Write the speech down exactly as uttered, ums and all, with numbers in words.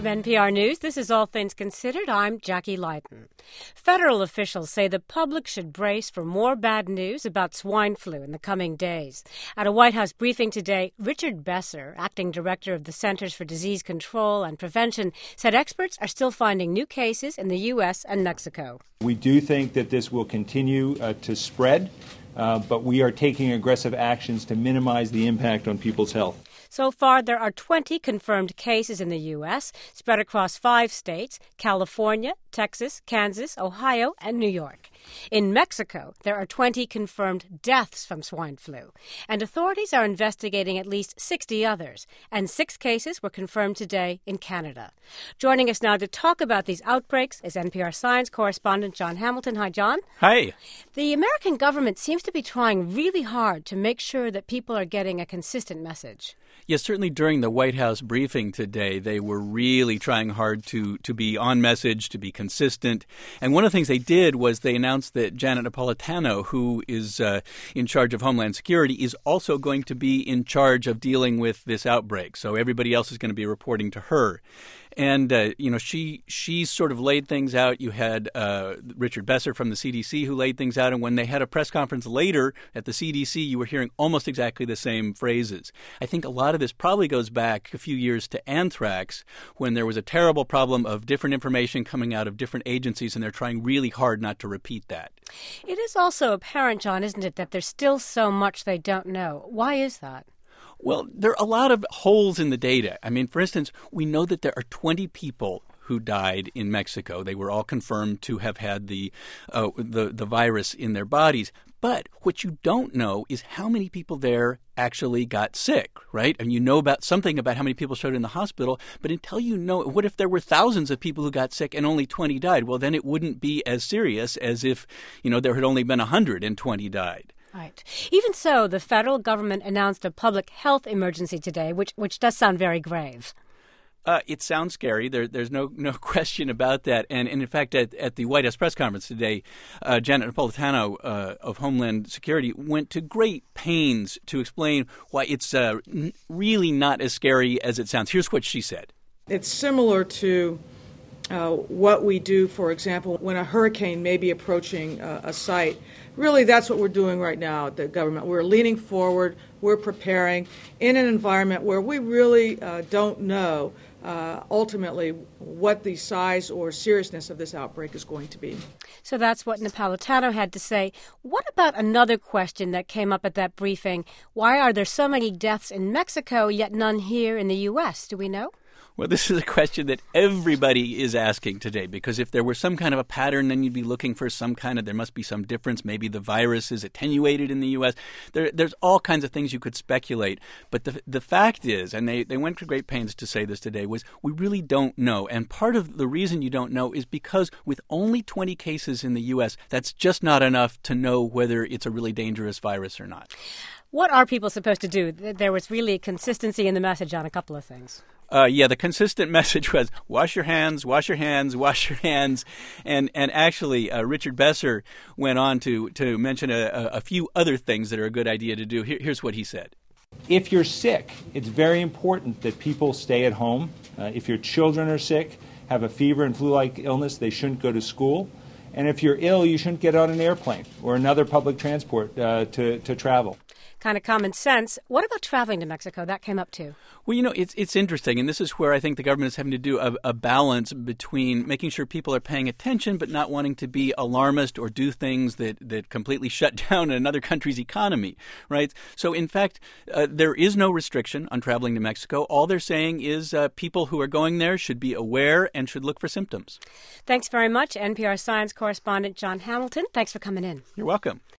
From N P R News, this is All Things Considered. I'm Jackie Leiden. Federal officials say the public should brace for more bad news about swine flu in the coming days. At a White House briefing today, Richard Besser, acting director of the Centers for Disease Control and Prevention, said experts are still finding new cases in the U S and Mexico. We do think that this will continue uh, to spread, uh, but we are taking aggressive actions to minimize the impact on people's health. So far, there are twenty confirmed cases in the U S, spread across five states: California, Texas, Kansas, Ohio, and New York. In Mexico, there are twenty confirmed deaths from swine flu, and authorities are investigating at least sixty others, and six cases were confirmed today in Canada. Joining us now to talk about these outbreaks is N P R science correspondent Jon Hamilton. Hi, Jon. Hi. The American government seems to be trying really hard to make sure that people are getting a consistent message. Yes, certainly during the White House briefing today, they were really trying hard to, to be on message, to be consistent. And one of the things they did was they announced that Janet Napolitano, who is uh, in charge of Homeland Security, is also going to be in charge of dealing with this outbreak. So everybody else is going to be reporting to her. And, uh, you know, she she sort of laid things out. You had uh, Richard Besser from the C D C who laid things out. And when they had a press conference later at the C D C, you were hearing almost exactly the same phrases. I think a lot of this probably goes back a few years to anthrax, when there was a terrible problem of different information coming out of different agencies, and they're trying really hard not to repeat that. It is also apparent, Jon, isn't it, that there's still so much they don't know. Why is that? Well, there are a lot of holes in the data. I mean, for instance, we know that there are twenty people who died in Mexico. They were all confirmed to have had the uh, the, the virus in their bodies. But what you don't know is how many people there actually got sick, right? And you know about something about how many people showed in the hospital, but until you know, what if there were thousands of people who got sick and only twenty died? Well, then it wouldn't be as serious as if, you know, there had only been one hundred and twenty died. Right. Even so, the federal government announced a public health emergency today, which which does sound very grave. Uh, it sounds scary. There, there's no no question about that. And, and in fact, at, at the White House press conference today, uh, Janet Napolitano uh, of Homeland Security went to great pains to explain why it's uh, n- really not as scary as it sounds. Here's what she said. It's similar to uh, what we do, for example, when a hurricane may be approaching uh, a site. Really, that's what we're doing right now at the government. We're leaning forward. We're preparing in an environment where we really uh, don't know uh, ultimately what the size or seriousness of this outbreak is going to be. So that's what Napolitano had to say. What about another question that came up at that briefing? Why are there so many deaths in Mexico, yet none here in the U S? Do we know? Well, this is a question that everybody is asking today, because if there were some kind of a pattern, then you'd be looking for some kind of, there must be some difference. Maybe the virus is attenuated in the U S. There, there's all kinds of things you could speculate. But the the fact is, and they, they went to great pains to say this today, was we really don't know. And part of the reason you don't know is because with only twenty cases in the U S, that's just not enough to know whether it's a really dangerous virus or not. What are people supposed to do? There was really consistency in the message on a couple of things. Uh, yeah, the consistent message was wash your hands, wash your hands, wash your hands. And and actually, uh, Richard Besser went on to, to mention a, a few other things that are a good idea to do. Here, here's what he said. If you're sick, it's very important that people stay at home. Uh, if your children are sick, have a fever and flu-like illness, they shouldn't go to school. And if you're ill, you shouldn't get on an airplane or another public transport uh, to, to travel. Kind of common sense. What about traveling to Mexico? That came up too. Well, you know, it's it's interesting, and this is where I think the government is having to do a, a balance between making sure people are paying attention but not wanting to be alarmist or do things that, that completely shut down another country's economy, right? So, in fact, uh, there is no restriction on traveling to Mexico. All they're saying is uh, people who are going there should be aware and should look for symptoms. Thanks very much, N P R science correspondent Jon Hamilton. Thanks for coming in. You're welcome.